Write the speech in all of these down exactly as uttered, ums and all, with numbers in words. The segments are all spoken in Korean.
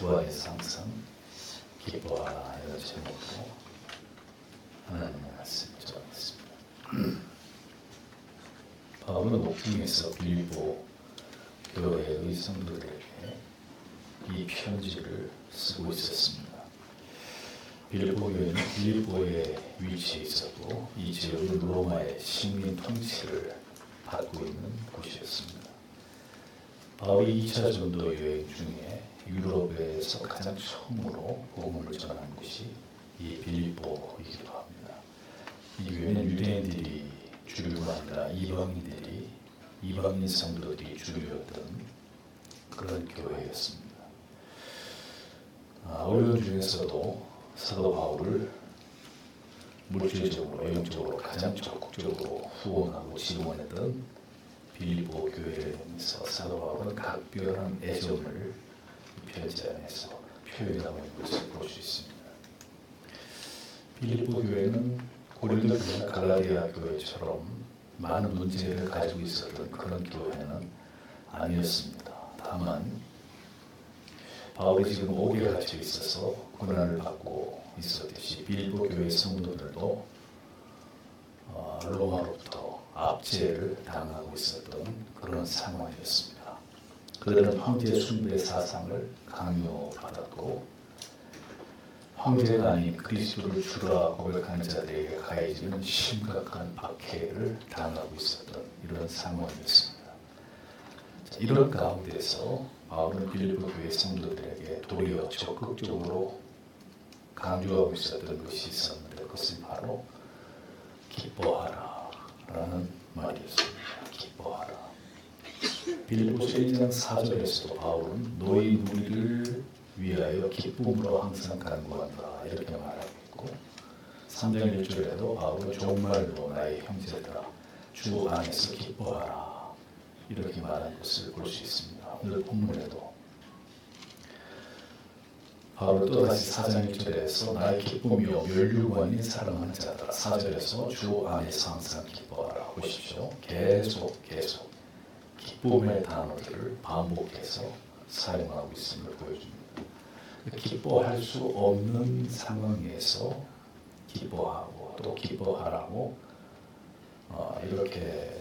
주 안에서 항상 기뻐하라 이런 제목으로 하나님의 말씀을 전하겠습니다. 바울은 옥중에서 빌립보 교회의 성도들에게 이 편지를 쓰고 있었습니다. 빌립보 교회는 빌립보에 위치해 있었고 이 지역은 로마의 식민 통치를 받고 있는 곳이었습니다. 바울이 이 차 전도 여행 중에 유럽에서 가장 처음으로 복음을 전한 곳이 이 빌립보이기도 합니다. 이 교회는 유대인들이 주류가 아니라 이방인들이 이방인 성도들이 주류였던 그런 교회였습니다. 아, 어려운 중에서도 사도 바울을 물질적으로 영적으로 가장 적극적으로 후원하고 지원했던 빌립보 교회를 보면서 사도 바울은 각별한 애정을 편지 안에서 표현하고 있는 것을 볼 수 있습니다. 빌립보 교회는 고린도 교회나 갈라디아 교회처럼 많은 문제를 가지고 있었던 그런 교회는 아니었습니다. 다만 바울이 지금 옥에 갇혀 있어서 고난을 받고 있었듯이 빌립보 교회 성도들도 어, 로마로부터 압제를 당하고 있었던 그런 상황이었습니다. 그들은 황제 숭배 사상을 강요받았고 황제가 아닌 그리스도를 주라 고백한 자들에게 가해지는 심각한 박해를 당하고 있었던 이런 상황이었습니다. 자, 이런 가운데서 바울은 빌립보 교회 성도들에게 도리어 적극적으로 강조하고 있었던 것이 있었는데 그것은 바로 기뻐하라 라는 말이었습니다. 기뻐하라. 빌립보서 일 장 사 절에서도 바울은 너희 무리를 위하여 기쁨으로 항상 간구한다 이렇게 말하고 있고 삼 장 일 절에도 바울은 정말로 나의 형제들아 주 안에서 기뻐하라 이렇게 말한 것을 볼 수 있습니다. 오늘 본문에도 바울은 또다시 사 장 일 절에서 나의 기쁨이요 멸류관인 사랑하는 자들아 사 절에서 주 안에서 항상 기뻐하라 보십시오. 계속 계속 기쁨의 단어들을 반복해서 사용하고 있음을 보여줍니다. 기뻐할 수 없는 상황에서 기뻐하고 또 기뻐하라고 어, 이렇게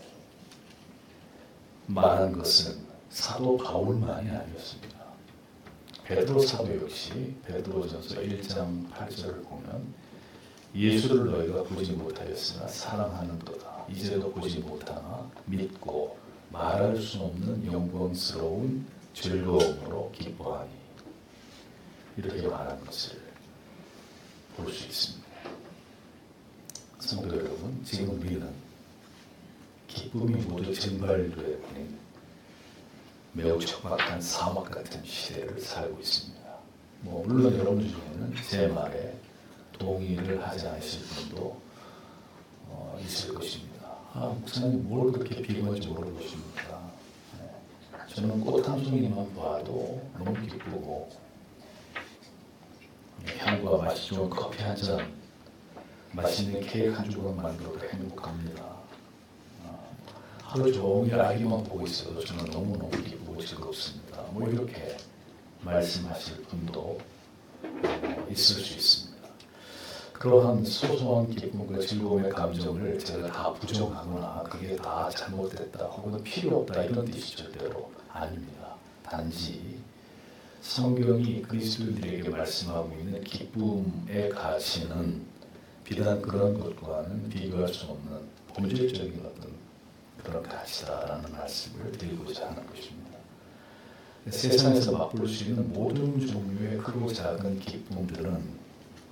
말한 것은 사도 바울만이 아니었습니다. 베드로 사도 역시 베드로전서 일 장 팔 절을 보면 예수를 너희가 보지 못하였으나 사랑하는도다. 이제도 보지 못하나 믿고 말할 수 없는 영광스러운 즐거움으로 기뻐하니 이렇게 말한 것을 볼 수 있습니다. 성도 여러분, 지금 우리는 기쁨이 모두 증발되어 버린 매우 척박한 사막 같은 시대를 살고 있습니다. 뭐 물론 여러분 중에는 제 말에 동의를 하지 않으실 분도 어, 있을 것입니다. 아, 목사님 뭘 그렇게 비관적으로 보십니까? 네. 저는 꽃 한 송이만 봐도 너무 기쁘고 향과 맛이 좋은 커피 한 잔, 맛있는 케이크 한 조각 만들어도 행복합니다. 하루 종일 아기만 보고 있어도 저는 너무너무 기쁘고 즐겁습니다. 뭐 이렇게 말씀하실 분도 있을 수 있습니다. 그러한 소소한 기쁨과 즐거움의 감정을 제가 다 부정하거나 그게 다 잘못됐다 혹은 필요 없다 이런 뜻이 절대로 아닙니다. 단지 성경이 그리스도인들에게 말씀하고 있는 기쁨의 가치는 비단 그런 것과는 비교할 수 없는 본질적인 어떤 그런 가치다라는 말씀을 드리고자 하는 것입니다. 세상에서 맛볼 수 있는 모든 종류의 크고 작은 기쁨들은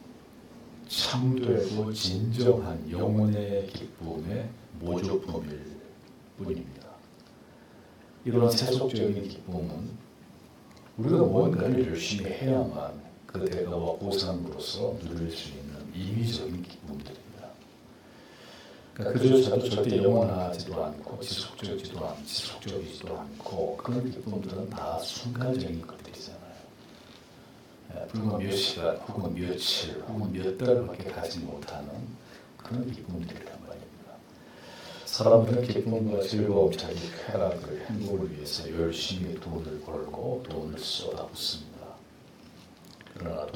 참되고 진정한 영혼의 기쁨의 모조품일 뿐입니다. 이런 세속적인 기쁨은 우리가 무언가를 열심히 해야만 그 대가와 보상으로서 누릴 수 있는 임의적인 기쁨들입니다. 그러니까 그조차도 절대 영원하지도 않고 지속적이지도 않, 지속적이지도 않고 그런 기쁨들은 다 순간적인 것들이잖아요. 불과 몇 시간 혹은 며칠 혹은 몇 달밖에 가지 못하는 그런 기쁨들이란 말입니다. 사람들은 기쁨과 즐거움, 자기 쾌락을 행복을 위해서 열심히 돈을 벌고 돈을 쏟아붓습니다.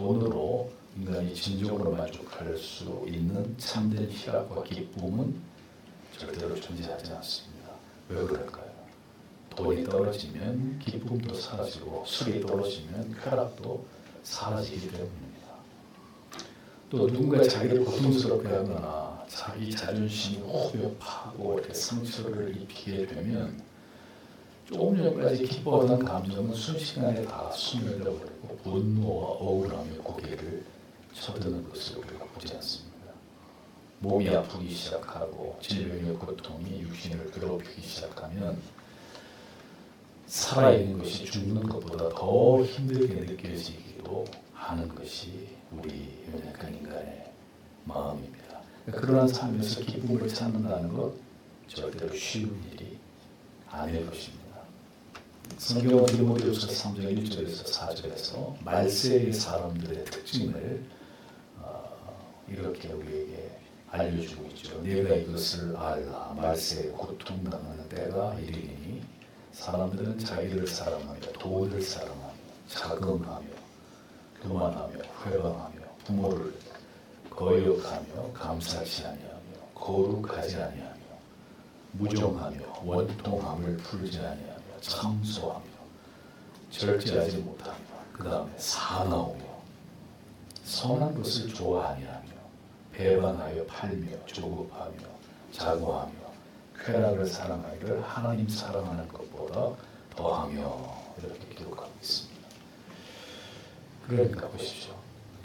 돈으로 인간이 진정으로 만족할 수 있는 참된 희락과 기쁨은 절대로 존재하지 않습니다. 왜 그럴까요? 돈이 떨어지면 기쁨도 사라지고 술이 떨어지면 쾌락도 사라지기 때문입니다. 또 누군가 자기를 고통스럽게 하거나 자기 자존심이 후벼파고 이렇게 상처를 입히게 되면 조금 전까지 기뻐하던 감정은 순식간에 다 소멸되어버리고 분노와 억울함이 고개를 쳐드는 것을 우리가 보지 않습니다. 몸이 아프기 시작하고 질병의 고통이 육신을 괴롭히기 시작하면 살아있는 것이 죽는 것보다 더 힘들게 느껴지기도 하는 것이 우리 연약한 인간의 마음입니다. 그러한 삶에서 기쁨을 찾는다는 것 절대로 쉬운 일이 아닐 것입니다. 성경은 디모데후서 삼 장 일 절에서 사 절에서 말세의 사람들의 특징을 어, 이렇게 우리에게 알려주고 있죠. 내가 이것을 알라. 말세에 고통당하는 때가 이르리니 사람들은 자기를 사랑하며 돈을 사랑하며 자긍하며 교만하며 회방하며 부모를 거역하며 감사치 아니하며 거룩하지 아니하며 무정하며 원통함을 풀지 아니하며 참소하며 절제하지 못하며 그 다음에 사나우며 선한 것을 좋아하니 하며 배반하여 팔며 조급하며 자고하며 쾌락을 사랑하기를 하나님 사랑하는 것보다 더하며 이렇게 기록하고 있습니다. 그러니까 보십시오.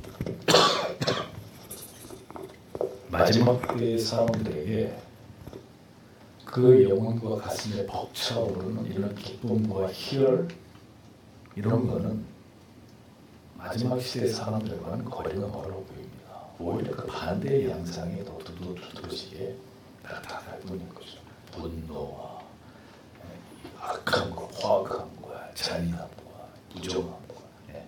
마지막 때의 사람들에게 그 영혼과 가슴에 벅차오르는 이런 기쁨과 희열 이런 거는 마지막 시대의 사람들과는 거리가 멀어 보입니다. 오히려 그 반대의 양상이 더 두드러지게 나타날 뿐인 거죠. 분노와 악함과 포악함과 잔인함과 부정함과 예.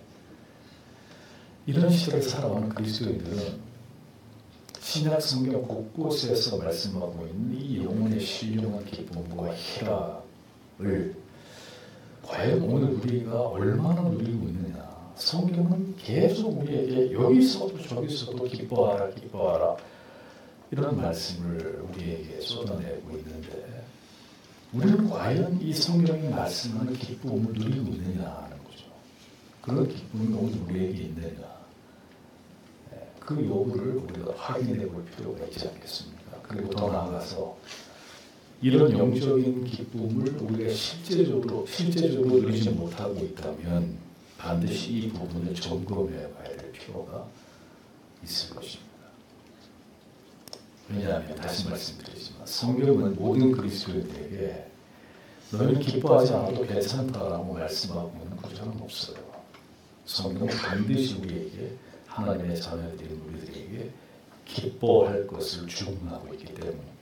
이런 시대를 살아오는 그리스도인들은 신약 성경 곳곳에서 말씀하고 있는 이 영혼의 신령한 기쁨과 희락을 과연 오늘 우리가 얼마나 누리고 있느냐. 성경은 계속 우리에게 여기서도 저기서도 기뻐하라 기뻐하라 이런 말씀을 우리에게 쏟아내고 있는데 우리는 과연 이 성경이 말씀하는 기쁨을 누리고 있느냐 하는 거죠. 그런 기쁨이 오늘 우리에게 있느냐. 그 여부를 우리가 확인해 볼 필요가 있지 않겠습니까? 그리고 더 나아가서 이런 영적인 기쁨을 우리가 실제적으로 실제적으로 누리지 못하고 있다면 반드시 이 부분을 점검해 봐야 될 필요가 있을 것입니다. 왜냐하면 다시 말씀드리지만 성경은 모든 그리스도인들에게 너희는 기뻐하지 않아도 괜찮다라고 말씀하고 있는 구절은 없어요. 성경은 반드시 우리에게 하나님의 자녀들인 우리들에게 기뻐할 것을 주문하고 있기 때문입니다.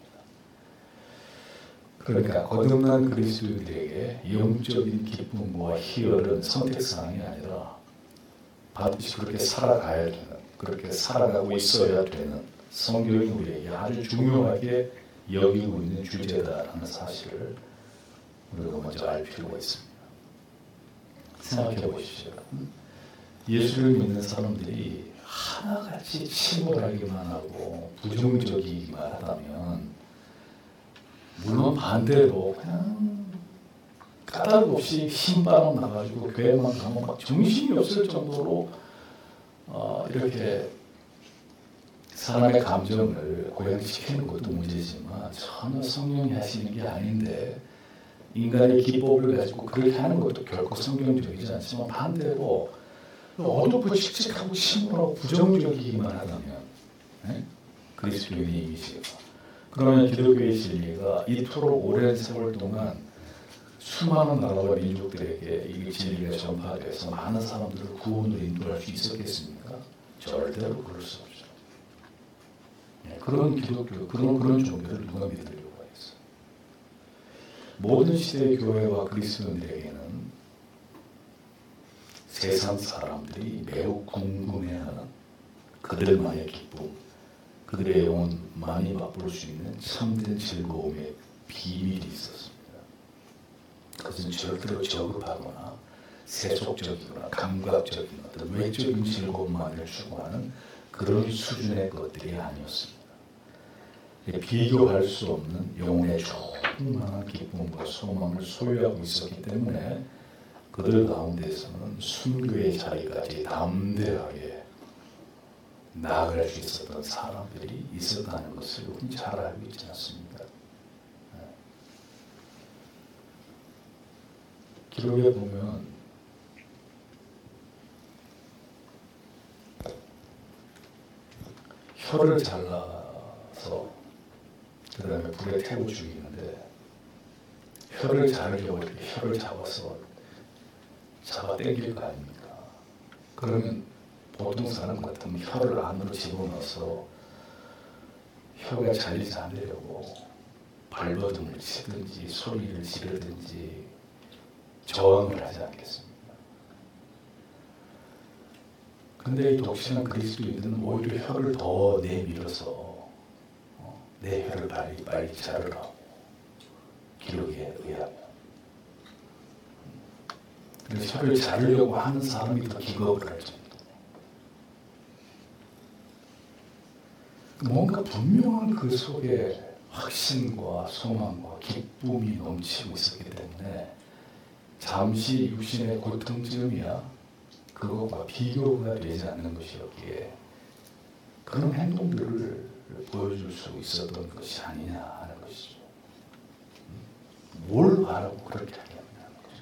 그러니까 거듭난 그리스도인들에게 영적인 기쁨과 희열은 선택사항이 아니라 반드시 그렇게 살아가야 되는, 그렇게 살아가고 있어야 되는 성경이 우리에게 아주 중요하게 여기고 있는 주제다라는 사실을 우리가 먼저 알 필요가 있습니다. 생각해 보십시오. 예수를 믿는 사람들이 하나같이 침몰하기만 하고 부정적이기만 하다면 물론 반대로 그냥 까닭 없이 힘바람 나가지고 교회만 가면 막 정신이 없을 정도로 어, 이렇게 사람의 감정을 고양시키는 것도 문제지만 전혀 성령이 하시는 게 아닌데 인간의 기법을 가지고 그렇게 하는 것도 결코 성경적이지 않지만 반대로 어둡고 칙칙하고 침울하고 부정적이기만 하다면 네? 그리스도인의 이미지가 그러면 기독교의 진리가 이토록 오랜 세월 동안 수많은 나라와 민족들에게 이 진리가 전파돼서 많은 사람들을 구원으로 인도할 수 있었겠습니까? 절대로 그럴 수 없죠. 네, 그런 기독교, 그런 그런 종교를 누가 믿으려고 했어요? 모든 시대의 교회와 그리스도인들에게는 세상 사람들이 매우 궁금해하는 그들만의 기쁨, 그들의 영혼 많이 맛볼 수 있는 참된 즐거움의 비밀이 있었습니다. 그것은 절대로 저급하거나 세속적이거나 감각적인 어떤 외적인 즐거움만을 추구하는 그런 수준의 것들이 아니었습니다. 비교할 수 없는 영혼의 충만한 기쁨과 소망을 소유하고 있었기 때문에 그들 가운데서는 순교의 자리까지 담대하게 나아갈 수 있었던 사람들이 있었다는 것을 우리 잘 알고 있지 않습니까? 기록에 보면 혀를 잘라서 그 다음에 불에 태워 죽이는데 혀를 자르려고 이렇게 혀를 잡아서 잡아 당길 거 아닙니까? 그러면 보통 사람 같으면 혀를 안으로 집어넣어서 혀가 잘리지 않으려고 발버둥을 치든지 소리를 지르든지 저항을 하지 않겠습니까? 근데 이 독실한 그리스도인들은 오히려 혀를 더 내밀어서 내 혀를 빨리 빨리 자르라고 기록에 의하면 그래서 혀를 자르려고 하는 사람이 더 기겁을 할 정도. 뭔가 분명한 그 속에 확신과 소망과 기쁨이 넘치고 있었기 때문에 잠시 육신의 고통쯤이야 그것과 비교가 되지 않는 것이었기에 그런 행동들을 보여줄 수 있었던 것이 아니냐 하는 것이죠. 뭘 바라고 그렇게 하냐는 거죠.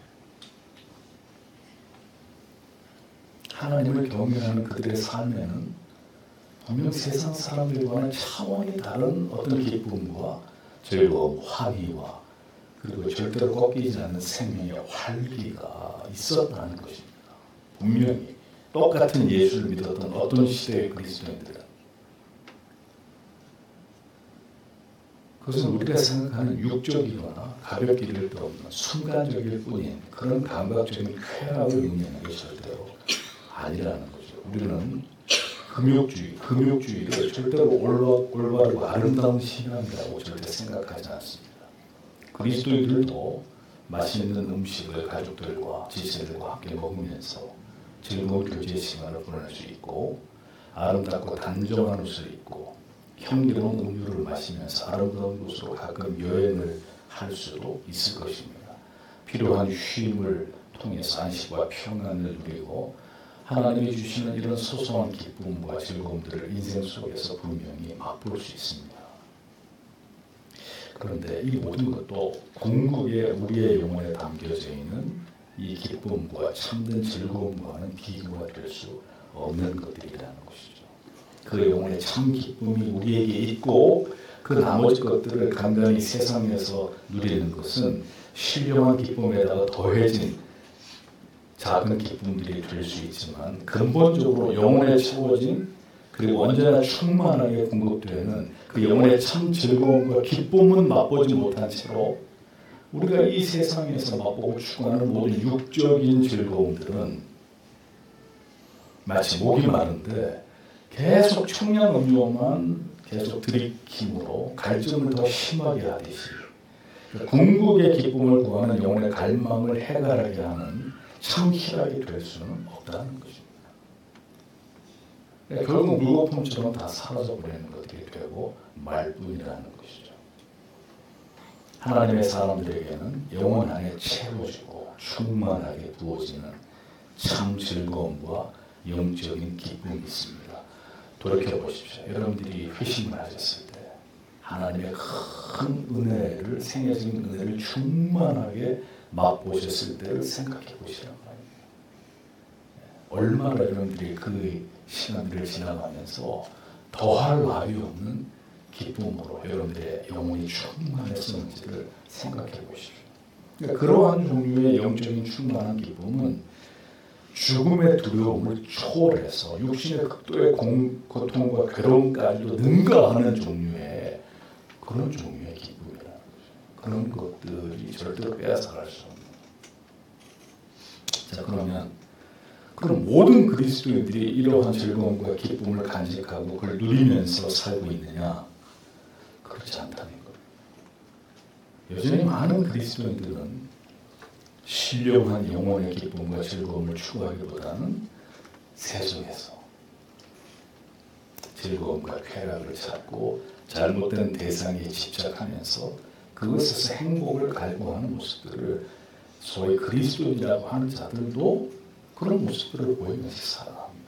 하나님을 경외하는 그들의 삶에는 분명 세상 사람들과는 차원이 다른 어떤 기쁨과 즐거움, 환희와 그리고 절대로 꺾이지 않는 생명의 활기가 있었다는 것입니다. 분명히 똑같은 예수를 믿었던 어떤 시대의 그리스도인들은 그것은 우리가 생각하는 육적이거나 가볍기를 떠오르는 순간적일 뿐인 그런 감각적인 쾌락을 의미하는 게 절대로 아니라는 거죠. 우리는 금욕주의, 금욕주의를 절대로 올바르고 아름다운 신앙이라고 절대 생각하지 않습니다. 그리스도인들도 맛있는 음식을 가족들과 지체들과 함께 먹으면서 즐거운 교제 시간을 보낼 수 있고 아름답고 단정한 옷을 입고 향기로운 음료를 마시면서 아름다운 곳으로 가끔 여행을 할 수도 있을 것입니다. 필요한 쉼을 통해서 안식과 평안을 누리고 하나님이 주시는 이런 소소한 기쁨과 즐거움들을 인생 속에서 분명히 맛볼 수 있습니다. 그런데 이 모든 것도 궁극에 우리의 영혼에 담겨져 있는 이 기쁨과 참된 즐거움과는 비교가 될 수 없는 것들이라는 것이죠. 그 영혼의 참 기쁨이 우리에게 있고 그 나머지 것들을 간간히 세상에서 누리는 것은 신령한 기쁨에다가 더해진 작은 기쁨들이 될 수 있지만 근본적으로 영혼에 채워진 그리고 언제나 충만하게 공급되는 그 영혼의 참 즐거움과 기쁨은 맛보지 못한 채로 우리가 이 세상에서 맛보고 추구하는 모든 육적인 즐거움들은 마치 목이 마른데 계속 청량음료만 계속 들이킴으로 갈증을 더 심하게 하듯이 궁극의 기쁨을 구하는 영혼의 갈망을 해결하게 하는 참 희락이 될 수는 없다는 것입니다. 결국 물거품처럼 다 사라져버리는 것들이 되고 말뿐이라는 것이죠. 하나님의 사람들에게는 영혼 안에 채워지고 충만하게 부어지는 참 즐거움과 영적인 기쁨이 있습니다. 돌이켜보십시오. 여러분들이 회심을 하셨을 때 하나님의 큰 은혜를 생애적인 은혜를 충만하게 맛보셨을 때를 생각해 보시란 말입니다. 얼마나 여러분들이 그 시간들을 지나가면서 더할 나위 없는 기쁨으로 여러분들의 영혼이 충만했었는지를 생각해 보십시오. 그러니까 그러한 종류의 영적인 충만한 기쁨은 죽음의 두려움을 초월해서 육신의 극도의 공, 고통과 괴로움까지도 능가하는 종류의 그런 종류의 기쁨이라는 거죠. 그런 것들이 절대로 빼앗아갈 수 없는. 자, 그러면 그럼 모든 그리스도인들이 이러한 즐거움과 기쁨을 간직하고 그걸 누리면서 살고 있느냐? 그렇지 않다는 거예요. 여전히 많은 그리스도인들은 신령한 영혼의 기쁨과 즐거움을 추구하기보다는 세속에서 즐거움과 쾌락을 찾고 잘못된 대상에 집착하면서 그것에서 행복을 갈구하는 모습들을 소위 그리스도인이라고 하는 자들도 그런 모습들을 보이면서 살아갑니다.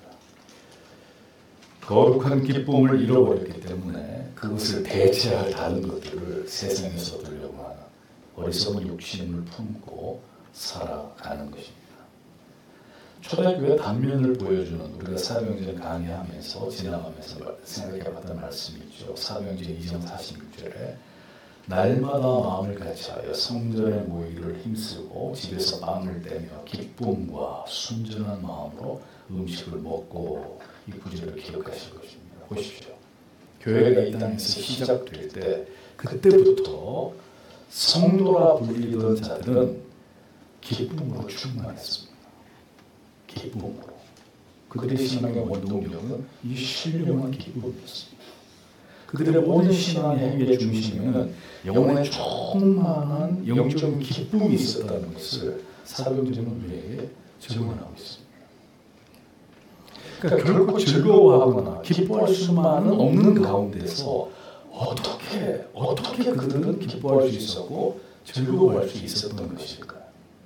거룩한 기쁨을 잃어버렸기 때문에 그것을 대체할 다른 것들을 세상에서 얻으려고 하는 어리석은 욕심을 품고 살아가는 것입니다. 초대교회 단면을 보여주는 우리가 사도행전 강의하면서 지나가면서 생각해봤던 말씀이 있죠. 사도행전 이 장 사십육 절에 날마다 마음을 같이하여 성전에 모이기를 힘쓰고 집에서 빵을 떼며 기쁨과 순전한 마음으로 음식을 먹고 이 구절을 기억하실 것입니다. 보십시오. 교회가 이 땅에서 시작될 때 그때부터 성도라 불리던 자들은 기쁨으로 충만했습니다. 기쁨으로. 그들의 신앙의 원동력은 이 신령한 기쁨이었습니다. 그들의 모든 신앙의 행위의 중심에는 영혼의 충만한 영적인 기쁨이 있었다는 것을 사도행전은 우리에게 증언하고 있습니다. 그러니까 결코 즐거워하거나 기뻐할 수만은 없는 가운데서 어떻게 어떻게 그들은 기뻐할 수 있었고 즐거워할 수 있었던 것일까요?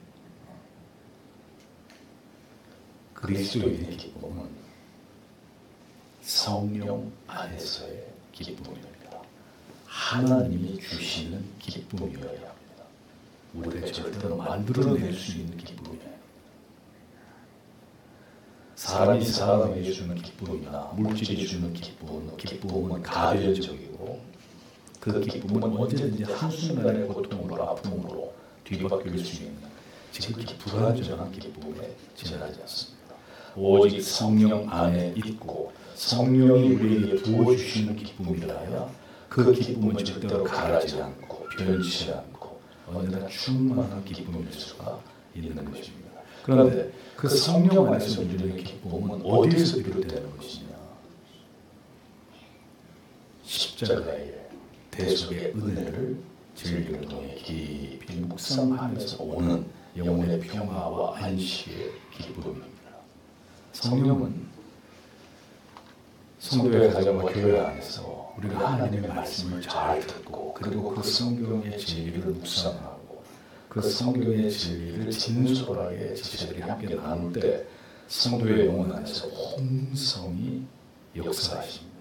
그리스도인의 기쁨은 성령 안에서의 기쁨입니다. 하나님이 주시는 기쁨이어야 합니다. 우리가 절대로 만들어낼 수 있는 기쁨이 아닙니다. 사람이 사람에게 주는 기쁨이나 물질이 주는 기쁨은, 기쁨은 가변적이고 그 기쁨은 언제든지 한순간의 고통으로 아픔으로 뒤바뀔 수 있는 지극히 불안정한 기쁨에 지나지 않습니다. 오직 성령 안에 있고 성령이 우리에게 부어주시는 기쁨이라야 그 기쁨은 절대로 가라지 않고 변치 않고 언제나 충만한 기쁨일 수가 있는 것입니다. 그런데 그 성령 안에서 누리는 기쁨은 어디에서 비롯되는 것이냐? 십자가의 대속의 은혜를 즐기는 통해 깊이 묵상하면서 오는 영혼의 평화와 안식의 기쁨입니다. 성령은 성도의 가정과 교회 안에서 우리가 하나님의 말씀을 잘 듣고 그리고 그 성경의 진리를 묵상하고 그 성경의 진리를 진솔하게 지체들이 함께 나눌 때 성도의 영혼 안에서 홍성이 역사하십니다.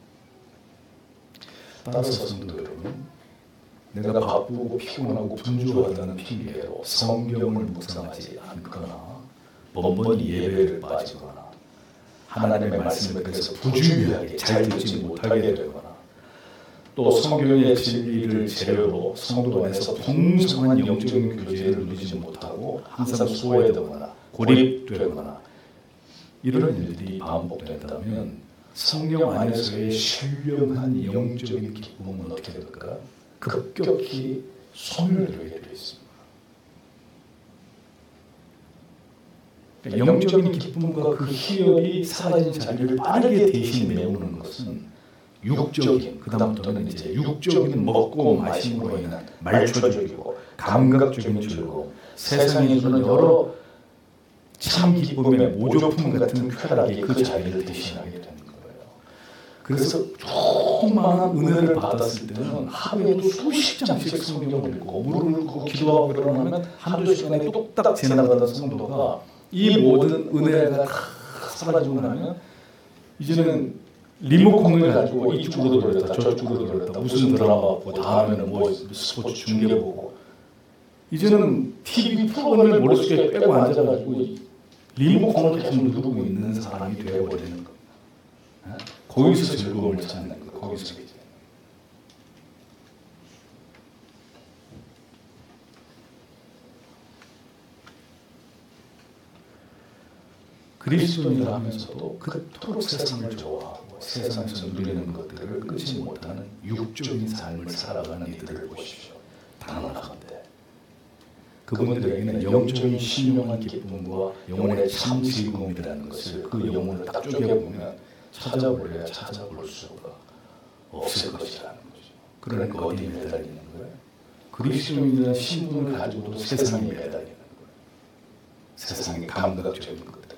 따라서 성도 여러분, 내가 바쁘고 피곤하고 분주하다는 핑계로 성경을 묵상하지 않거나 번번이 예배를 빠지거나 하나님의 말씀을 그래서 부주의하게 잘 듣지 못하게 되거나 또 성경의 진리를 재료로 성도 안에서 풍성한 영적인 교제를 누리지 못하고 항상 소외되거나 고립되거나 이런 일들이 반복된다면 성령 안에서의 신령한 영적인 기쁨은 어떻게 될까? 급격히 소멸되게 되어 있습니다. 영적인 기쁨과 그 희열이 사라진 자리를 빠르게 대신 메우는 것은 육적인, 그 다음부터는 이제 육적인 먹고 마심으로 인한 말초적이고 감각적인 즐거움, 세상에 주는 여러 참 기쁨의 모조품 같은 쾌락이 그 자리를 대신하게 되는 거예요. 그래서 조그마한 은혜를 받았을 때는 하루에도 수십 장씩 성경을 읽고 무릎을 꿇고 기도하고 일어나면 한두 시간에 뚝딱 지나가던 성도가 이 모든 은혜가 사라지고 나면 이제는 리모컨을 가지고 이쪽으로 돌렸다 저쪽으로 돌렸다 무슨 드라마 보고 다음에는 뭐 스포츠 중계 보고 이제는 티비 프로그램을 머릿속에 빼고 앉아가지고 리모컨을 계속 누르고 있는 사람이 되어버리는 거. 거기서 즐거움을 찾는 거. 거기서 이제 그리스도인이라 하면서도 그토록 세상을 좋아하고 세상에서 누리는 것들을 끊지 못하는 육적인 삶을 살아가는 이들을 보십시오. 단언하건대 그분들에게는 영적인 신령한 기쁨과 영혼의 참 즐거움이라는 것을 그 영혼을 딱 쪼개보면 찾아볼래야 찾아볼 수가 없을 것이라는 거죠. 그러니까 어디에 매달리는 거예요? 그리스도인이라는 신분을 가지고도 세상에 매달리는 거예요. 세상의 감각적인 것들.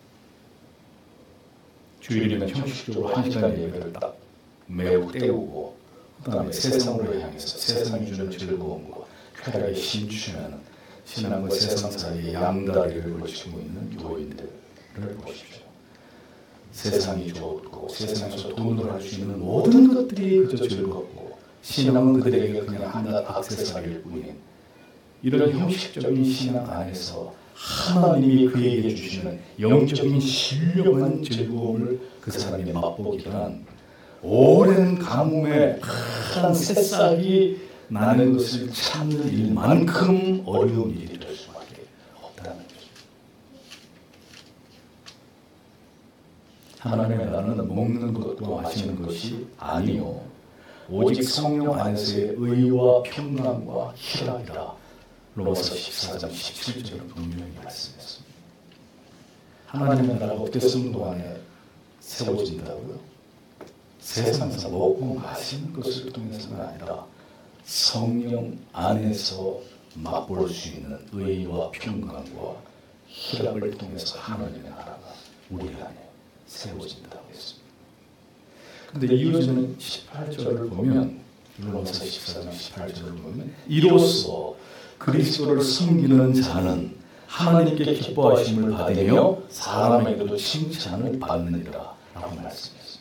주일이면 형식적으로 한 시간 예배를 딱 매우 때우고 그 다음에 세상으로 향해서 세상이 주는 즐거움과 쾌락에 심취하는 신앙과 세상 사이의 양다리를 걸치고 있는 교인들을 보십시오. 세상이 좋고 세상에서 돈을 할 수 있는 모든 것들이 그저 즐겁고 신앙은 그들에게 그냥 한낱 액세서리일 뿐인 이런 형식적인 신앙 안에서 하나님이 그에게 주시는 영적인 신령한 즐거움을 그 사람이 맛보기란 오랜 가뭄에 파란 새싹이 나는 것을 찾는 일만큼 어려운 일이 될 수밖에 없다는 거죠. 하나님의 나라는 먹는 것과 마시는 것이 아니요 오직 성령 안에서의 의와 평강과 희락이라. 로마서 십사 장 십칠 절은 분명히 말씀했습니다. 하나님의 나라가 어떻게 성도 안에 세워진다고요? 세상에서 먹고 마시는 것을 통해서가 아니라 성령 안에서 맛볼 수 있는 의와 평강과 희락을 통해서 하나님의 나라가 우리 안에 세워진다고 했습니다. 그런데 이어지는 십팔 절을 보면 로마서 십사 장 십팔 절을 보면 이로써 그리스도를 섬기는 자는 하나님께 기뻐하심을 받으며 사람에게도 칭찬을 받느니라 라고 말씀했습니다.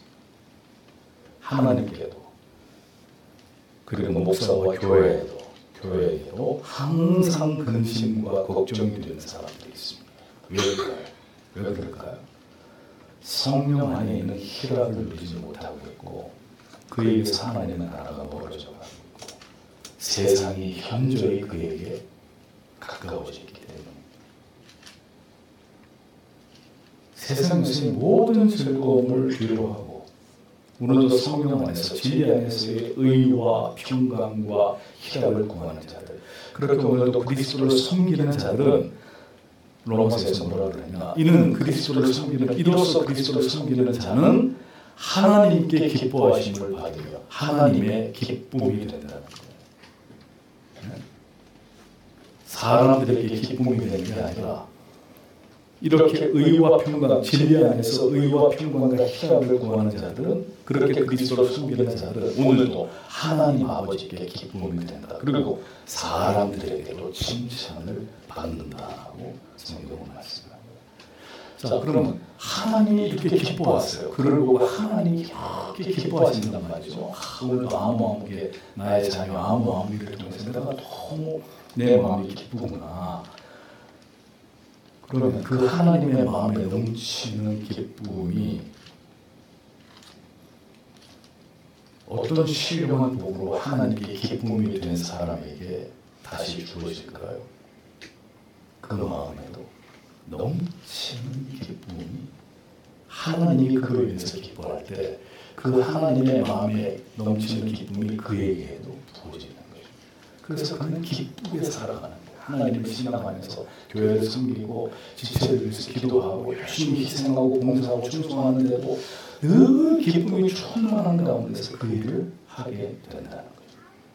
하나님께도 그리고 목사와 교회에도 교회에도 항상 근심과 걱정이 되는 사람들이 있습니다. 왜 그럴까요? 왜 그럴까요? 성령 안에 있는 희락을 누리지 못하고 있고 그에게서 하나님의 나라가 멀어져 가고 있고 세상이 현저히 그에게 가까워졌기 때문에 세상에서의 모든 즐거움을 뒤로하고 오늘도 성령 안에서 진리 안에서의 의와 평강과 희락을 구하는 자들, 그렇게 오늘도 그리스도를 섬기는 자들은 로마서에서 뭐라 그러냐, 이는 그리스도를 섬기는 이로써 그리스도를 섬기는 자는 하나님께 기뻐하심을 받으며 하나님의 기쁨이 된다는 거예요. 사람들에게 기쁨이 되는 게 아니라 이렇게 의와 평강, 진리 안에서 의와 평강과 희락을 구하는 자들은, 그렇게 그리스도를 섬기는 자들은 오늘도 하나님 아버지께 기쁨이 된다. 그리고 사람들에게도 칭찬을 받는다고 성경은 말씀합니다. 자, 그러면 하나님이 이렇게 기뻐하세요. 그를 보고 하나님이 이렇게 기뻐하신단 말이죠. 아, 오늘도 아무아무게 나의 자녀 아무아무를 통해서 내가 너무 내 마음이 기쁘구나. 그러면 그 하나님의 마음에 넘치는 기쁨이 어떤 신령한 복으로 하나님께 기쁨이 된 사람에게 다시 주어질까요? 그 마음에도 넘치는 기쁨이 하나님이 그로 인해서 기뻐할 때 그 하나님의 마음에 넘치는 기쁨이 그에게도 부어지는 거죠. 그래서 그는 기쁘게 살아가는 거예요. 하나님을 신앙하면서 교회를 섬기고 지체를 위해서 기도하고 열심히 희생하고 봉사하고 충성하는데도 늘 기쁨이 충만한 가운데서 그 일을 하게 된다는 거죠.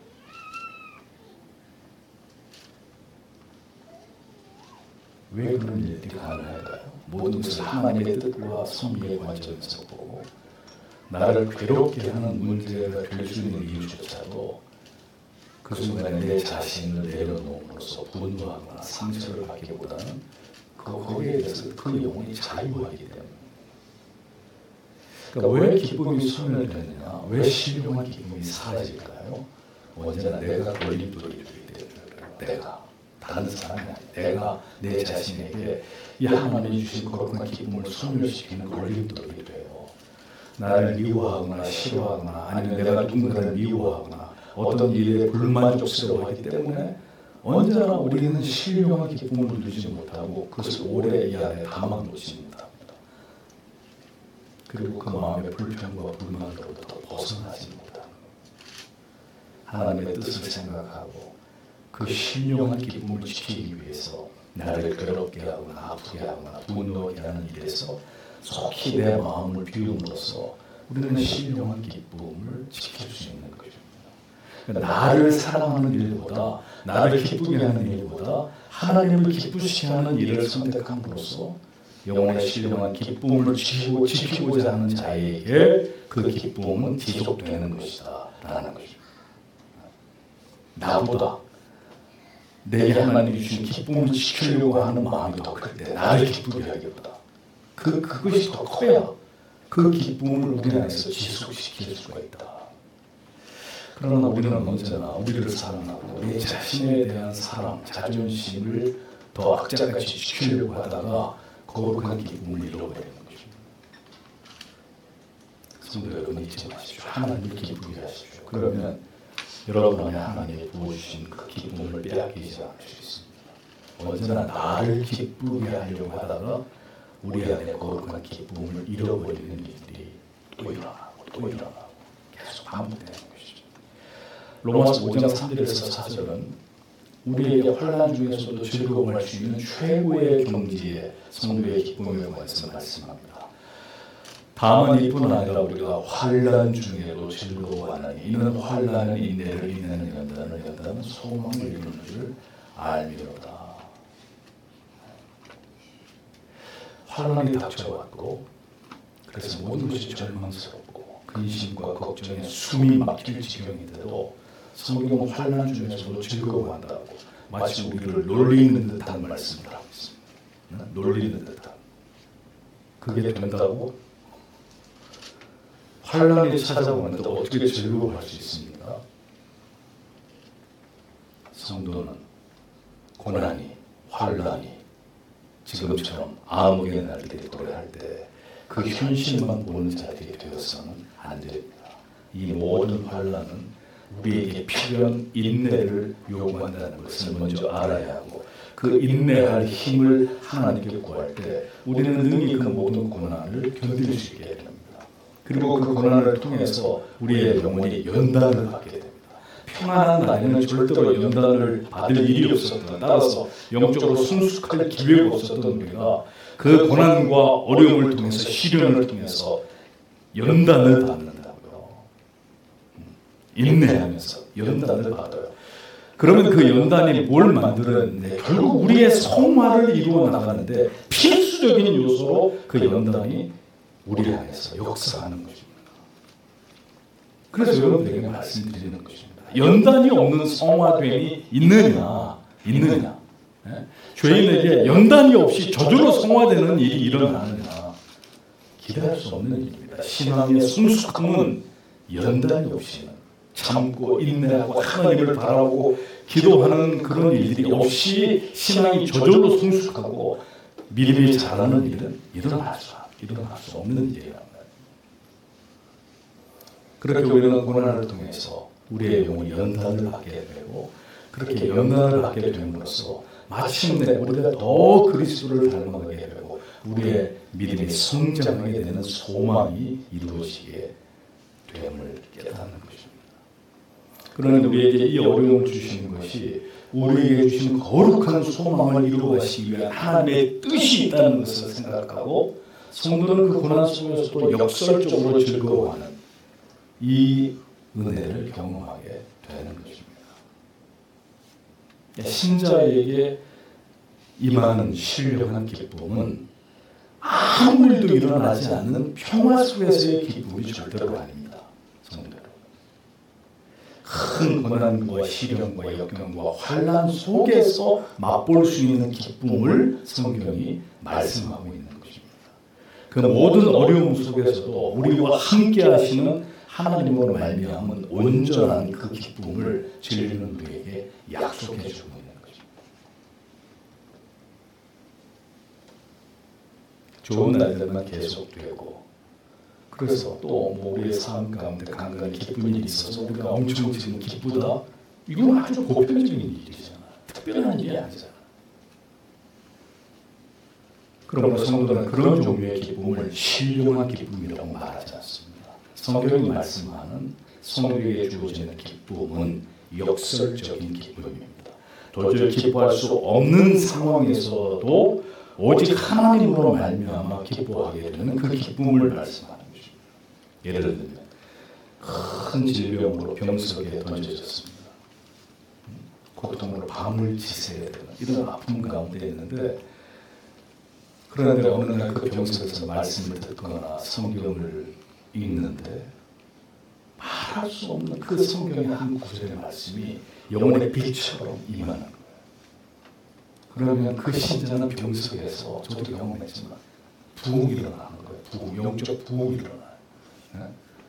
왜 그런 일들이 가능할까요? 모든 것을 하나님의 뜻과 섭리의 관점에서 보고 나를 괴롭게 하는 문제가 될 수 있는 이유조차도 그 순간에 내 자신을 내려놓음으로써 분노하거나 상처를 받기보다는 그 거기에 대해서 그 영혼이 자유하기 때문에. 그러니까 왜 기쁨이 소멸되느냐, 왜 신령한 기쁨이 사라질까요? 언제나 내가 걸림돌이 되기 때문에. 내가 다른 사람이 아니라 내가 내 자신에게 이 하나님이 주신 거룩한 기쁨을 소멸시키는 걸림돌이 돼요. 나를 미워하거나 싫어하거나 아니면 내가 누군가를 미워하거나 어떤 일에 불만족스러워하기 때문에 언제나 우리는 신령한 기쁨을 누리지 못하고 그것을 오래 이 안에 담아놓습니다. 그리고 그 마음의 불평과 불만으로부터 벗어나지 못합니다. 하나님의 뜻을 생각하고 그 신령한 기쁨을 지키기 위해서 나를 괴롭게 하거나 아프게 하거나 분노하게 하는 일에서 속히 내 마음을 비움으로써 우리는 신령한 기쁨을 지킬 수 있는 것입니다. 나를 사랑하는 일보다, 나를 기쁘게 하는 일보다 하나님을 기쁘시게 하는 일을 선택함으로써 영혼의 신령한 기쁨을 지키고, 지키고자 하는 자에게 그 기쁨은 지속되는 것이다 라는 것입니다. 나보다 내게 하나님이 주신 기쁨을 지키려고 하는 마음이 더 클 때, 나를 기쁘게 하기보다 그, 그것이 더 커야 그 기쁨을 우리 안에서 지속시킬 수가 있다. 그러나 우리는 언제나 우리를 사랑하고 내 자신에 대한 사랑, 자존심을 더 악착같이 지키려고 하다가 거룩한 기쁨을 잃어버리는 것입니다. 성도 여러분, 잊지 마십시오. 하나님을 기쁘게 하십시오. 그러면 여러분 안에 하나님이 부어주신 그 기쁨을 빼앗기지 않을 수 있습니다. 언제나 나를 기쁘게 하려고 하다가 우리 안에 거룩한 기쁨을 잃어버리는 일들이 또 일어나고 또 일어나고 계속 반복되는 것이죠. 로마서 오 장 삼 절에서 사 절은 우리에게 환난 중에서도 즐거워할 수 있는 최고의 경지의 성도의 기쁨에 관해서 말씀합니다. 다만 이뿐 아니라 우리가 환난 중에도 즐거워하나니 이는 환난은 인내를, 인내는 연단을, 연단은 소망을 이루는 줄 알미로다. 환난이 닥쳐왔고 그래서 모든 것이 절망스럽고 근심과 걱정에 숨이 막힐 지경인데도 성경은 환난 중에서도 즐거워한다고 마치 우리를 놀리는 듯한 말씀을 하고 있습니다. 놀리는 듯한. 그게 된다고? 환난이 찾아오는데 어떻게 즐거워할 수 있습니까? 성도는 고난이, 환난이 지금처럼 암흑의 날들이 도래할 때 그 현실만 보는 자들이 되어서는 안 됩니다. 이 모든 환난은 우리에게 필요한 인내를 요구한다는 것을 먼저 알아야 하고 그 인내할 힘을 하나님께 구할 때 우리는 능히 그 모든 고난을 견딜 수 있게 됩니다. 그리고 그 고난을 통해서 우리의 영혼이 연단을 받게 됩니다. 평안한 나이는 절대로 연단을 받을 일이 없었던, 따라서 영적으로 성숙할 기회가 없었던 우리가 그 고난과 어려움을 통해서, 시련을 통해서 연단을 받는다고요. 인내하면서 연단을 받아요. 그러면 그 연단이 뭘 만들었는데 결국 우리의 성화를 이루어 나가는데 필수적인 요소로 그 연단이 우리 안에서 역사하는 것입니다. 그래서 여러분들에게 말씀드리는 것입니다. 연단이 없는 성화됨이 있느냐, 있느냐. 네? 죄인에게 연단이 없이 저절로 성화되는 일이 일어나느냐, 기대할 수 없는 일입니다. 신앙의 성숙함은 연단이 없이는 참고 인내하고 하나님을 바라보고 기도하는 그런 일들이 없이 신앙이 저절로 성숙하고 믿음이 자라는 일은 일어날 수, 일어날 수 없는 일이랍니다. 그렇게 우리는 고난을 통해서 우리의 영혼이 연단을 받게 되고 그렇게 연단을 받게 됨으로써 마침내 우리가 더 그리스도를 닮아가게 되고 우리의 믿음이 성장하게 되는 소망이 이루어지게 됨을 깨닫는 것입니다. 그러나 우리에게 이 어려움을 주시는 것이 우리에게 주신 거룩한 소망을 이루어가시기 위한 하나님의 뜻이 있다는 것을 생각하고 성도는 그 고난 속에서도 역설적으로 즐거워하는 이 은혜를 경험하게 되는 것입니다. 신자에게 임하는 신령한 기쁨은 아무 일도 일어나지 않는 평화 속에서의 기쁨이 절대로 아닙니다. 성도 여러분, 큰 고난과 시련과 역경과 환난 속에서 맛볼 수 있는 기쁨을 성경이 말씀하고 있는 것입니다. 그 모든 어려움 속에서도 우리와 함께 하시는 하나님으로 말미암은 온전한 그 기쁨을 진리는 우리에게 약속해 주고 있는 것입니다. 좋은 날들만 계속되고 그래서 또 뭐 우리의 삶 가운데 간간히 기쁜 일이 있어서 우리가 엄청 지금 기쁘다, 이건 아주 보편적인 일이잖아. 특별한 일이 아니잖아. 그러므로 성도는 그런 종류의 기쁨을 신령한 기쁨이라고 말하지 않습니다. 성경이 말씀하는 성도에게 주어지는 기쁨은 역설적인 기쁨입니다. 도저히 기뻐할 수 없는 상황에서도 오직 하나님으로 말미암아 기뻐하게 되는 그 기쁨을 말씀하는 것입니다. 예를 들면 큰 질병으로 병석에 던져졌습니다. 고통으로 밤을 지새야 되는 이런 아픔 가운데 있는데, 그런데 어느 날 그 병석에서 말씀을 듣거나 성경을 읽는데 말할 수 없는 그 성경의 한 구절의 말씀이 영혼의 빛처럼 임하는 거예요. 그러면 그 신자는 병석에서, 저도 경험했지만 부흥이 일어나는 거예요. 부흥, 영적 부흥이 일어나요. 네?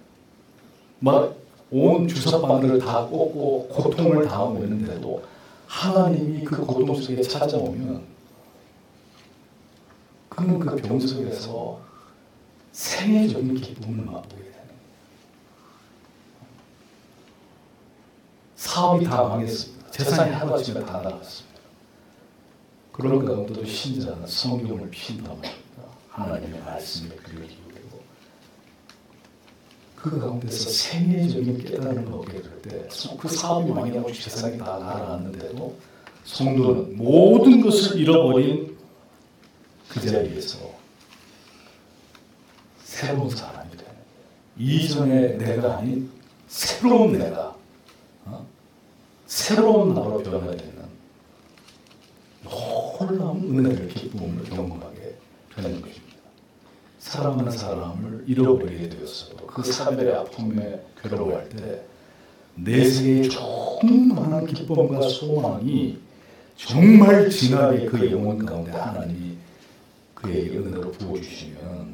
막 온 주사바늘을 다 꽂고 고통을 당하고 있는데도 하나님이 그 고통 속에 찾아오면 그는 그 병석에서 생애적인 기쁨을 맛보게 되는 거예요. 사업이 다 망했습니다. 재산이 하루아침에 다 나갔습니다. 그런 가운데도 신자는 성경을 핀단 말입니다. 하나님의 말씀에 귀를 기울이고 그 가운데서 생애적인 깨달음을 얻게 될 때, 그 사업이 망해가지고 재산이 다 날아갔는데도 성도는 모든 것을 잃어버린 그 자리에서 새로운 사람이 되는, 이전의 내가 아닌 새로운 내가, 어? 새로운 나로 변화되는 놀라운 은혜를, 기쁨을 경험하게 되는 것입니다. 사랑하는 사람을 잃어버리게 되었어도 그 사별의 아픔에 괴로워할 때 내세에 충만한 기쁨과 소망이 정말 진하게 그 영혼 가운데 하나님이 그에게 은혜로 부어주시면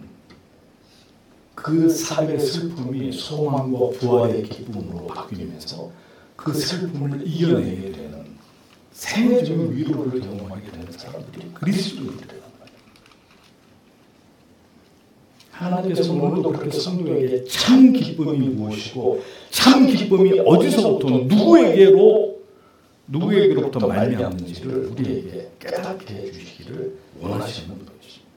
그 사별의 슬픔이 소망과 부활의 기쁨으로 바뀌면서 그 슬픔을 이겨내게 되는 생애적인 위로를 경험하게 되는 사람들이 그리스도인들이란 말이에요. 하나님께서 오늘도 그렇게 성도에게 참 기쁨이 무엇이고 참 기쁨이 어디서부터 누구에게로 누구에게로부터 말미암는지를 우리에게 깨닫게 해주시기를 원하시는 것입니다.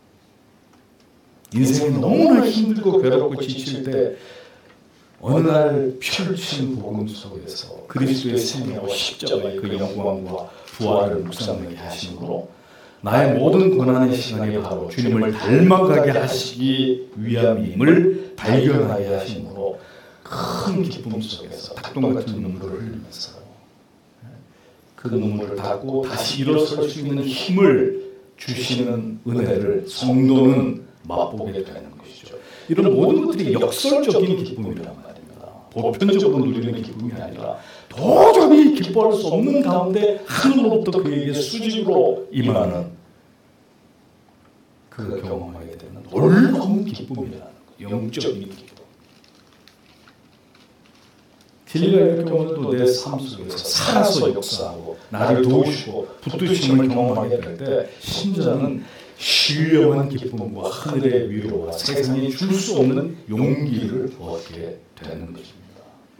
인생이 너무나 힘들고 괴롭고 지칠 때 어느 날 펼친 복음 속에서 그리스도의 생애와 십자가의 그 영광과 부활을 묵상하게 하심으로 나의 모든 고난의 시간이 바로 주님을 닮아가게 하시기 위함임을 발견하게 하심으로 큰 기쁨 속에서 닭똥 같은 눈물을 흘리면서 그 눈물을 닦고 다시 일어설 수 있는 힘을 주시는 은혜를 성도는 맛보게 되는 것이죠. 이런 모든 것들이 역설적인 기쁨이란 말입니다. 보편적으로 누리는 기쁨이 아니라 도저히 기뻐할 수 없는 가운데 하늘로부터 그에게 수직으로 임하는, 그가 경험하게 되는 놀라운 기쁨이라는 거예요. 영적인 기쁨. 진리가 이렇게 오늘도 내 삶 속에서 살아서 역사하고 나를 도우시고 붙드심을 경험하게 될 때 신자는 신령한 기쁨과 하늘의 위로와 세상이 줄 수 없는 용기를 얻게 되는 것입니다.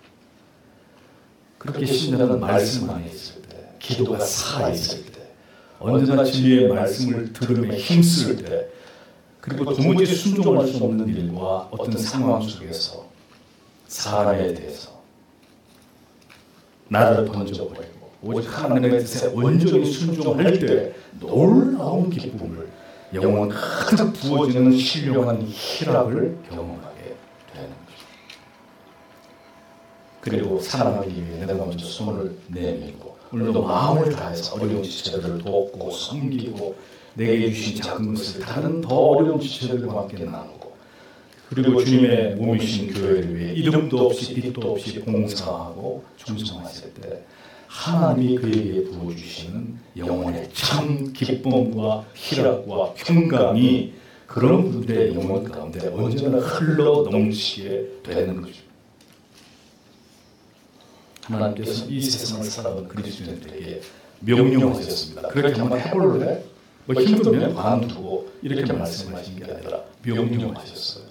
그렇게 신자는 말씀 안에 있을 때, 기도가 살아있을 때, 언제나 진리의 말씀을 들음에 힘쓸 때, 그리고 도무지 순종할 수 없는 일과 어떤 상황 속에서 사람에 대해서 나를 던져버리고 오직 하나님의 뜻에 온전히 순종할 때 놀라운 기쁨을, 영혼 가득 부어지는 신령한 희락을 경험하게 되는 것입니다. 그리고 살아가기 위해 내가 먼저 손을 내밀고 오늘도 마음을 다해서 어려운 지체들을 돕고 섬기고 내게 주신 작은 것을 다른 더 어려운 지체들과 함께 나누고, 그리고 주님의 몸이신 교회를 위해 이름도 없이 빛도 없이 봉사하고 충성하실 때 하나님이 그에게 부어주시는 영혼의 참 기쁨과 희락과 평강이 그런 분들의 영혼 가운데 언제나 흘러 넘치게 되는 것입니다. 하나님께서 이 세상을 살아온 그리스도인들에게 명령하셨습니다. 그렇게 한번 해볼래? 뭐 힘들면 관두고 이렇게 말씀하신 게 아니라 명령하셨어요.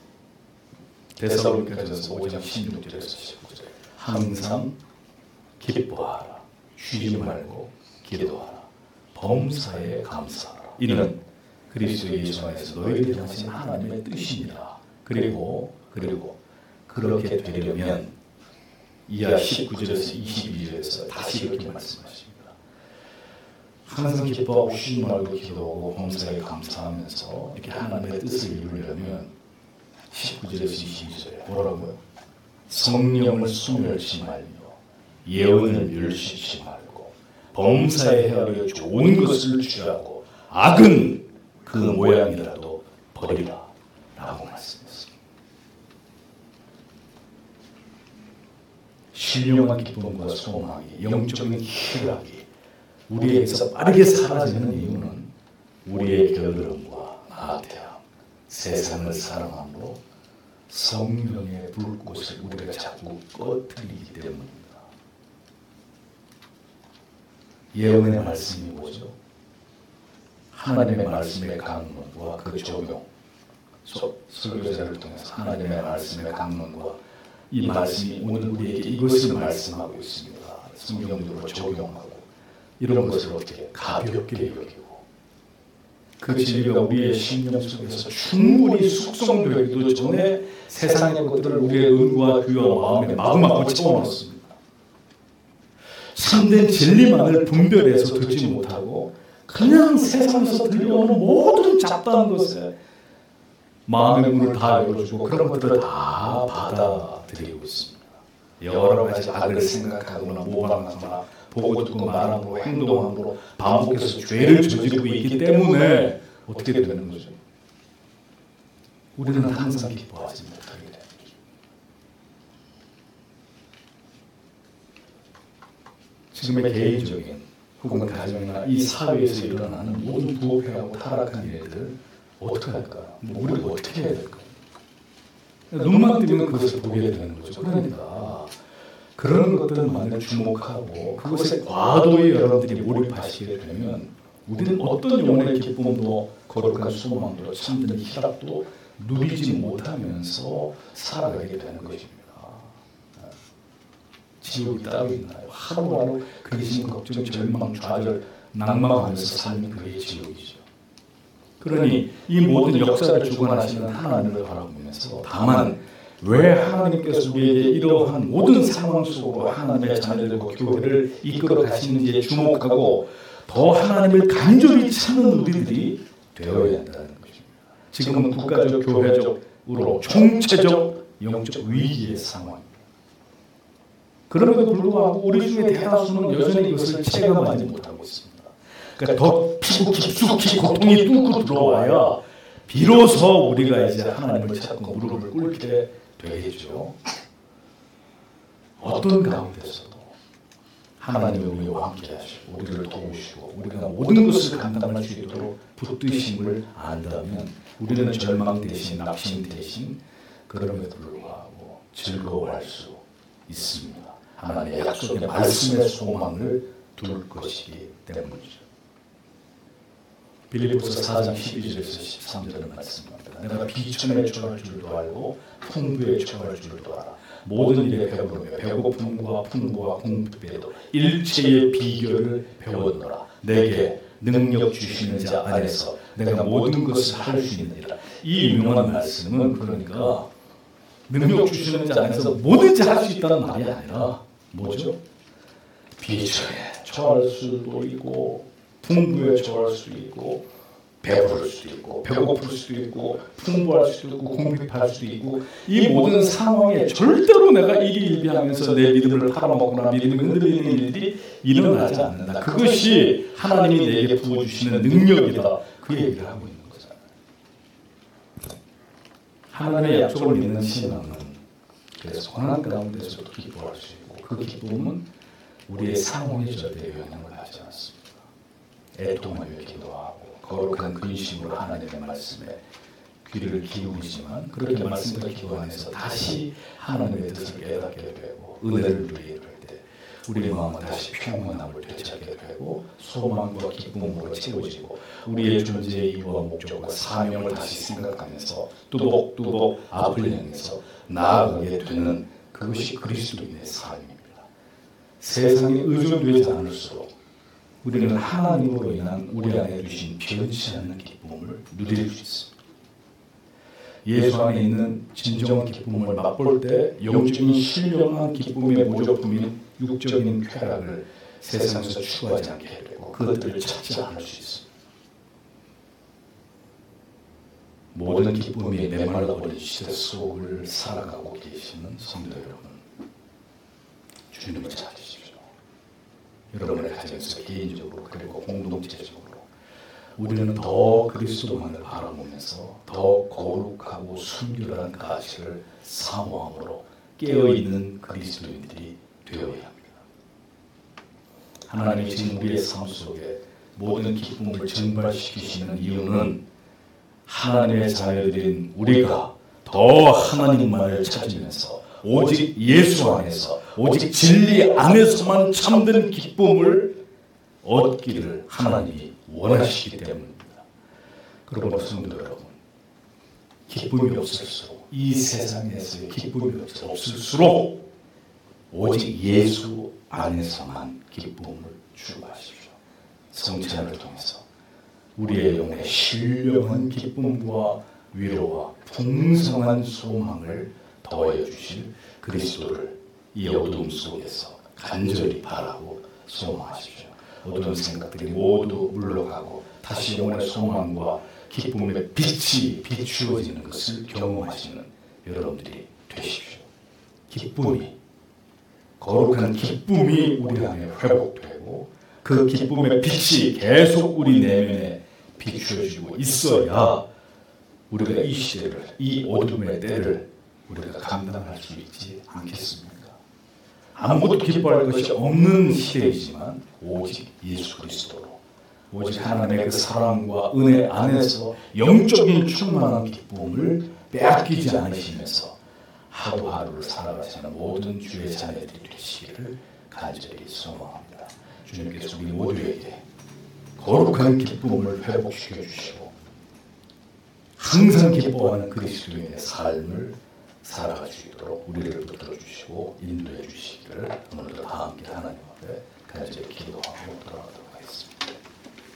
데살로니가전서 오 장 십육 절에서 십구 절 항상 기뻐하라, 쉬지 말고 기도하라, 범사에 감사하라. 이는 그리스도 예수 안에서 너희를 향하신 하나님의 뜻입니다. 그리고 그리고 그렇게 되려면 이하 십구 절에서 이십이 절에서 다시 이렇게 말씀하십니다. 항상 기뻐하고 쉬지 말고 기도하고 범사에 감사하면서 이렇게 하나님의 뜻을 이루려면 십구 절에서 이십이 절에 뭐라고요? 성령을 소멸치 말며 예언을 멸시치 말고 범사에 헤아려 좋은 것을 취하고 악은 그 모양이라도 버리라 라고 말씀했습니다. 신령한 기쁨과 소망이, 영적인 희락이 우리에게서 빠르게 사라지는 이유는 우리의 게으름과 나태함, 세상을 사랑함으로 성령의 불꽃을 우리가 자꾸 꺼뜨리기 때문입니다. 예언의 말씀이 뭐죠? 하나님의 말씀의 강론과 그 적용, 설교자를 통해서 하나님의 말씀의 강론과 이 말씀이 오늘 우리에게 이것을 말씀하고 있습니다. 성경적으로 적용하고 이런 것을 어떻게 가볍게 여기고 그 진리가 우리의 심령 속에서 충분히 숙성되기도 전에 세상의 것들을 우리의 은과 귀와 마음에 마구마구 채워넣습니다. 참된 진리만을 분별해서 듣지 못하고 그냥 세상에서 들려오는 모든 잡다한 것에 마음의 문을 다 열어주고 그런 것들을 다 받아들이고 있습니다. 여러 가지 악을 생각하거나 모방하거나 보고 듣고 말함으로 행동함으로 반복해서 죄를 저지르고 있기 때문에 어떻게 되는 거죠? 우리는 항상 기뻐하지 못하게 되는 거죠. 지금의 개인적인 혹은 가정이나 이 사회에서 일어나는 모든 부패하고 타락한 일들 어떻게 할까요? 우리가 어떻게 해야 될까요? 눈만 뜨면 그것을 보게 되는 거죠. 그러니까 그런 것들만을 주목하고 그것에 과도히 여러분들이 몰입하시게 되면 우리는 어떤 영혼의 기쁨도 거룩한 소망도 참된 희락도 누리지 못하면서 살아가게 되는 것입니다. 지옥이 따로 있나요? 하루하루 근심, 걱정, 절망, 좌절, 낭망하면서 살면 그게 지옥이죠. 그러니 이 모든 역사를 주관하시는 하나님을 바라보면서 다만 왜 하나님께서 우리에게 이러한 모든 상황 속으로 하나님의 자녀들과 교회를 이끌어 가시는지에 주목하고 더 하나님을 간절히 찾는 우리들이 되어야 한다는 것입니다. 지금은 국가적, 교회적으로 총체적 영적 위기의 상황입니다. 그럼에도 불구하고 우리 중에 대다수는 여전히 이것을 체감하지 못하고 있습니다. 그러니까 더 피고 깊숙이 고통이 뚫고 들어와야 비로소 우리가 이제 하나님을 찾고 무릎을 꿇게 되겠죠. 어떤 가운데서도 하나님이 우리와 함께 하시고 우리를 도우시고 우리가 모든 것을 감당할 수 있도록 붙드심을 안다면 우리는 절망 대신 낙심 대신 그럼에도 불구하고 즐거워할 수 있습니다. 하나님의 약속의 말씀의 소망을 둘 것이기 때문이죠. 빌립보서 사 장 십이 절에서 십삼 절의 말씀입니다. 내가 비천에 처할 줄도 알고 풍부에 처할 줄도 알아. 모든 일에 배부르며 배고픔과 풍부와 공급에도 일체의 비결을 배웠노라. 내게 능력 주시는 자 안에서 내가 모든 것을 할 수 있느니라. 이 유명한 말씀은 그러니까 능력 주시는 자 안에서 뭐든지 할 수 있다는 말이 아니라 뭐죠? 비천에 처할 수도 있고 풍부에 처할 수도 있고 배부를 수도 있고 배고플 수도 있고 풍부할 수도 있고 공급할 수도 있고 이 모든 상황에 절대로 내가 일희일비하면서 내 믿음을 팔아먹거나 믿음이 흔들리는 일들이 일어나지 않는다. 그것이 하나님이 내게 부어주시는 능력이다. 그 얘기를 하고 있는 거잖아요. 하나님의 약속을 믿는 신앙은 그래서 고난 가운데서도 기뻐할 수 있고 그 기쁨은 우리의 상황에 절대 영향을 하지 않습니다. 애통하며 기도하고 거룩한 근심으로 하나님의 말씀에 귀를 기울이지만 그렇게 말씀과 기도 안에서 다시 하나님의 뜻을 깨닫게 되고 은혜를 누리게 될 때 우리 마음은 다시 평온함을 되찾게 되고 소망과 기쁨으로 채워지고 우리의 존재의 이유와 목적과 사명을 다시 생각하면서 뚜벅뚜벅 앞을 향해서 나아가게 되는 그것이 그리스도인의 삶입니다. 세상에 의존되지 않을수록 우리는 하나님으로 인한 우리 안에 주신 변치 않는 기쁨을 누릴 수 있습니다. 예수 안에 있는 진정한 기쁨을 맛볼 때 영적인 신령한 기쁨의 모조품인 육적인 쾌락을 세상에서 추구하지 않게 되고 그것들을 찾지 않을 수 있습니다. 모든 기쁨이 메말라버린 시대 속을 살아가고 계시는 성도 여러분, 주님을 찾으십시오. 여러분의 가정에서 개인적으로 그리고 공동체적으로 우리는 더 그리스도만을 바라보면서 더 거룩하고 순결한 가치를 사모함으로 깨어있는 그리스도인들이 되어야 합니다. 하나님이 지금 우리의 삶 속에 모든 기쁨을 증발시키시는 이유는 하나님의 자녀들인 우리가 더 하나님만을 찾으면서 오직 예수 안에서 오직 진리 안에서만 참된 기쁨을 얻기를 하나님이 원하시기 때문입니다. 그러므로 성도 여러분, 기쁨이 없을수록 이 세상에서의 기쁨이 없을수록 오직 예수 안에서만 기쁨을 추구하십시오. 성찬을 통해서 우리의 영혼에 신령한 기쁨과 위로와 풍성한 소망을 더해 주실 그리스도를 이 어두움 속에서 간절히 바라고 소망하십시오. 어두운 생각들이 모두 물러가고 다시 영혼의 소망과 기쁨의 빛이 비추어지는 것을 경험하시는 여러분들이 되십시오. 기쁨이, 거룩한 기쁨이 우리 안에 회복되고 그 기쁨의 빛이 계속 우리 내면에 비추어지고 있어야 우리가 이 시대를, 이 어둠의 때를 우리가 감당할 수 있지 않겠습니까? 아무것도 기뻐할 것이 없는 시대이지만 오직 예수 그리스도로, 오직 하나님의 그 사랑과 은혜 안에서 영적인 충만한 기쁨을 빼앗기지 않으시면서 하루하루를 살아가시는 모든 주의 자녀들이 되시기를 간절히 소망합니다. 주님께서 우리 모두에게 거룩한 기쁨을 회복시켜 주시고 항상 기뻐하는 그리스도인의 삶을 살아갈 수 있도록 우리를 붙들어 주시고 인도해 주시기를 오늘도 다 함께 하나님 앞에 간절히 기도하고 돌아가도록 하겠습니다.